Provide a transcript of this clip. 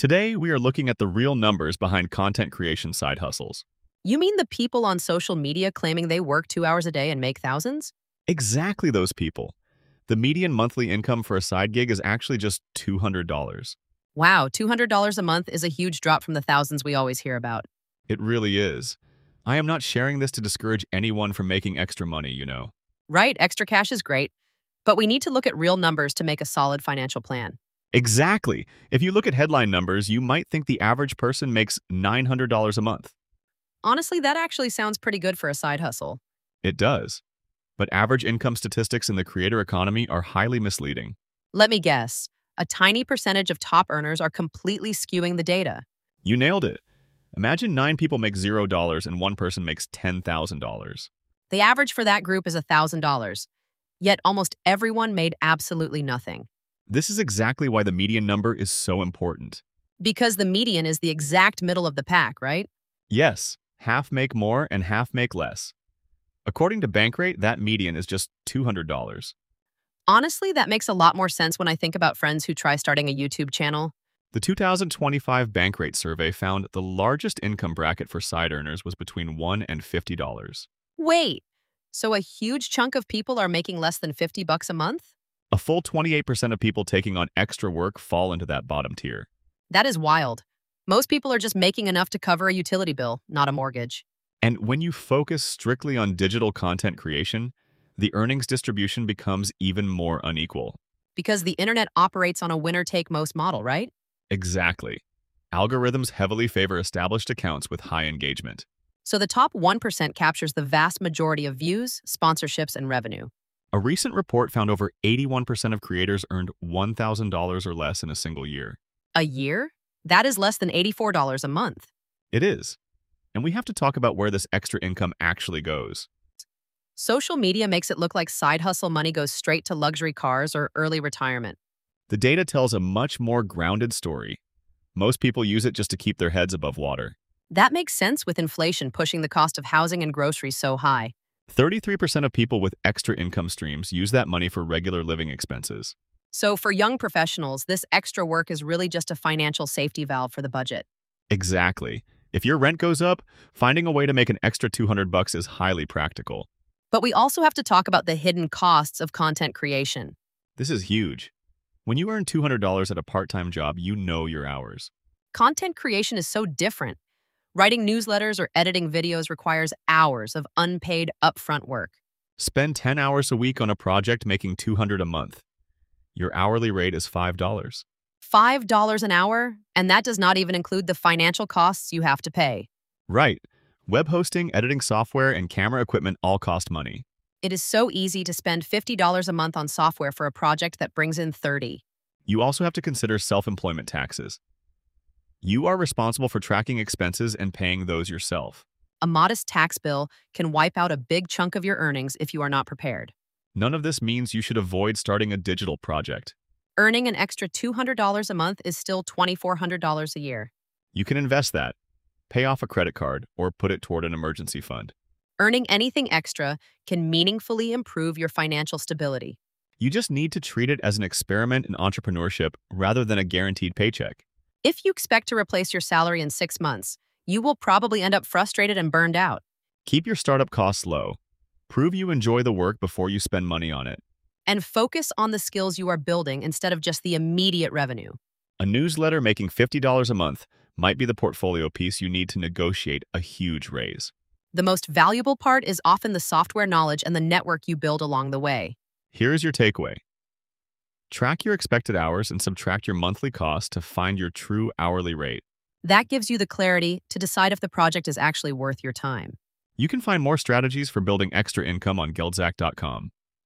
Today, we are looking at the real numbers behind content creation side hustles. You mean the people on social media claiming they work 2 hours a day and make thousands? Exactly those people. The median monthly income for a side gig is actually just $200. Wow, $200 a month is a huge drop from the thousands we always hear about. It really is. I am not sharing this to discourage anyone from making extra money. Right, extra cash is great, but we need to look at real numbers to make a solid financial plan. Exactly. If you look at headline numbers, you might think the average person makes $900 a month. Honestly, that actually sounds pretty good for a side hustle. It does. But average income statistics in the creator economy are highly misleading. Let me guess, a tiny percentage of top earners are completely skewing the data. You nailed it. Imagine 9 people make $0 and one person makes $10,000. The average for that group is $1,000, yet almost everyone made absolutely nothing. This is exactly why the median number is so important. Because the median is the exact middle of the pack, right? Yes, half make more and half make less. According to Bankrate, that median is just $200. Honestly, that makes a lot more sense when I think about friends who try starting a YouTube channel. The 2025 Bankrate survey found the largest income bracket for side earners was between $1 and $50. Wait, so a huge chunk of people are making less than $50 a month? A full 28% of people taking on extra work fall into that bottom tier. That is wild. Most people are just making enough to cover a utility bill, not a mortgage. And when you focus strictly on digital content creation, the earnings distribution becomes even more unequal. Because the internet operates on a winner-take-most model, right? Exactly. Algorithms heavily favor established accounts with high engagement. So the top 1% captures the vast majority of views, sponsorships, and revenue. A recent report found over 81% of creators earned $1,000 or less in a single year. A year? That is less than $84 a month. It is. And we have to talk about where this extra income actually goes. Social media makes it look like side hustle money goes straight to luxury cars or early retirement. The data tells a much more grounded story. Most people use it just to keep their heads above water. That makes sense with inflation pushing the cost of housing and groceries so high. 33% of people with extra income streams use that money for regular living expenses. So for young professionals, this extra work is really just a financial safety valve for the budget. Exactly. If your rent goes up, finding a way to make an extra $200 is highly practical. But we also have to talk about the hidden costs of content creation. This is huge. When you earn $200 at a part-time job, you know your hours. Content creation is so different. Writing newsletters or editing videos requires hours of unpaid upfront work. Spend 10 hours a week on a project making $200 a month. Your hourly rate is $5. $5 an hour, and that does not even include the financial costs you have to pay. Right. Web hosting, editing software, and camera equipment all cost money. It is so easy to spend $50 a month on software for a project that brings in $30. You also have to consider self-employment taxes. You are responsible for tracking expenses and paying those yourself. A modest tax bill can wipe out a big chunk of your earnings if you are not prepared. None of this means you should avoid starting a digital project. Earning an extra $200 a month is still $2,400 a year. You can invest that, pay off a credit card, or put it toward an emergency fund. Earning anything extra can meaningfully improve your financial stability. You just need to treat it as an experiment in entrepreneurship rather than a guaranteed paycheck. If you expect to replace your salary in 6 months, you will probably end up frustrated and burned out. Keep your startup costs low. Prove you enjoy the work before you spend money on it. And focus on the skills you are building instead of just the immediate revenue. A newsletter making $50 a month might be the portfolio piece you need to negotiate a huge raise. The most valuable part is often the software knowledge and the network you build along the way. Here's your takeaway. Track your expected hours and subtract your monthly cost to find your true hourly rate. That gives you the clarity to decide if the project is actually worth your time. You can find more strategies for building extra income on Geldsack.com.